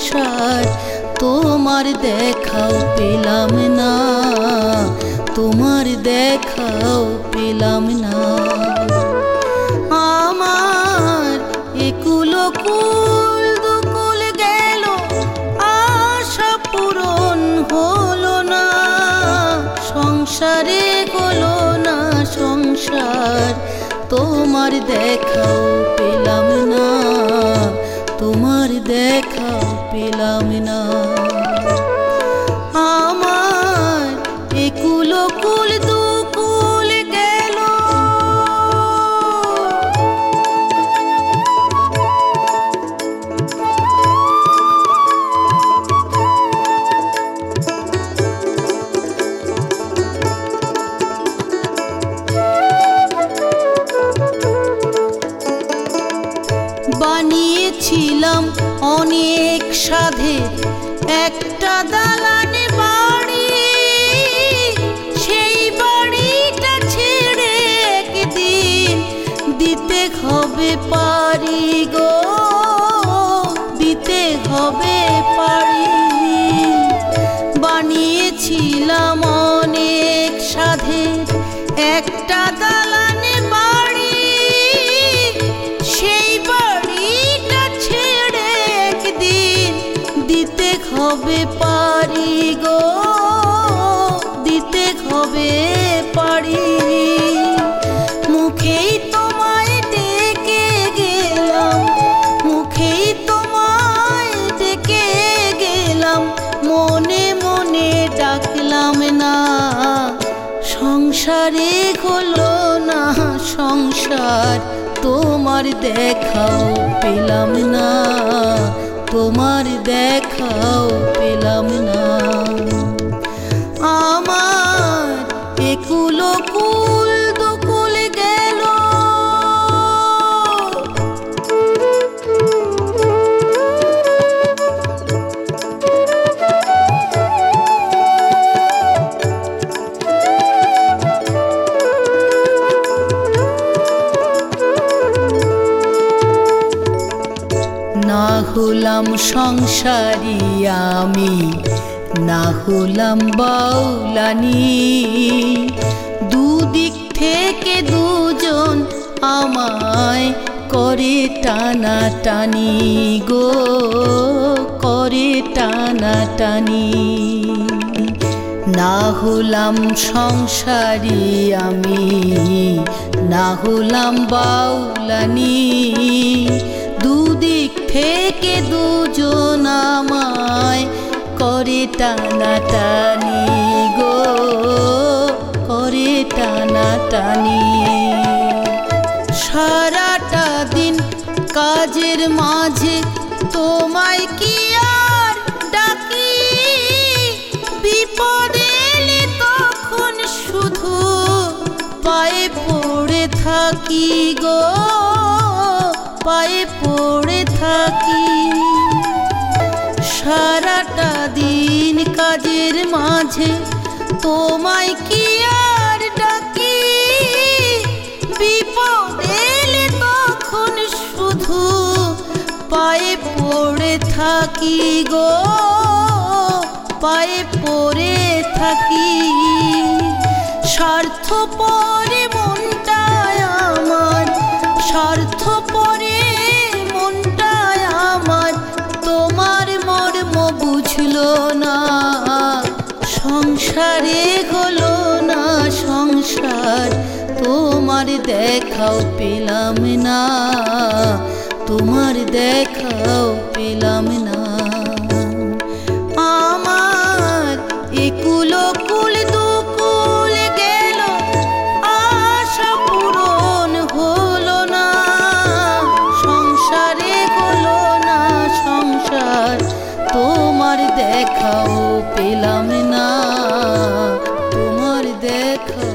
সংসার তোমার দেখাও পেলাম না, তোমার দেখাও পেলাম না। আমার একুল কুল দুকুল গেল, আশা পূরণ হলো না, সংসারে হলো না সংসার তোমার দেখাও পেলাম না, তোমার দেখাও পেলাম না। আমার একুল কুল দুকুল গেল। বানিয়েছিলাম অনেক সাধে একটা দালানে বাড়ি, সেই বাড়িটা ছেড়ে একদিন দিতে হবে পারি গো, দিতে হবে পারি। বানিয়েছিলাম অনেক সাধে একটা দালানে বাড়ি, সেই বাড়িটা ছেড়ে একদিন দিতে হবে পারি গো, দিতে হবে পারি। মুখেই তোমায় ডেকে গেলাম, মুখেই তোমায় ডেকে গেলাম, মনে মনে ডাকলাম না, সংসারে হলো না সংসার তোমার দেখাও পেলাম না, তোমার দেখাও পেলাম না। আমার একুল কুল দুকুল গেল। না হলাম সংসারী আমি, না হলাম বাউলানি, দুদিক থেকে দুজন আমায় করে টানাটানি গো, করে টানাটানি। না হলাম সংসারী আমি, না হলাম বাউলানি, দুদিক থেকে দুজন আমায় করে টানাটানি গো, করে টানাটানি। সারাটা দিন কাজের মাঝে তোমায় কি আর ডাকি, বিপদে এলে তখন শুধু পায়ে পড়ে থাকি গো, পায়ে পড়ে থাকি। সারাটা দিন কাজের মাঝে তোমায় কি আর ডাকি, বিপদ এলে তখন শুধু পায়ে পড়ে থাকি গো, পায়ে পড়ে থাকি। স্বার্থপরে মনটায় আমার, স্বার্থপরে মনটায় আমার তোমার মর্ম বুঝলো না, সংসারে হলো না সংসার তোমার দেখাও পেলাম না, তোমার দেখাও পেলাম না। আমার একুল কুল দুকুল গেল, আশা পূরণ হলো না, সংসারে হলো না সংসার তোমার দেখাও পেলাম না, তোমার দেখা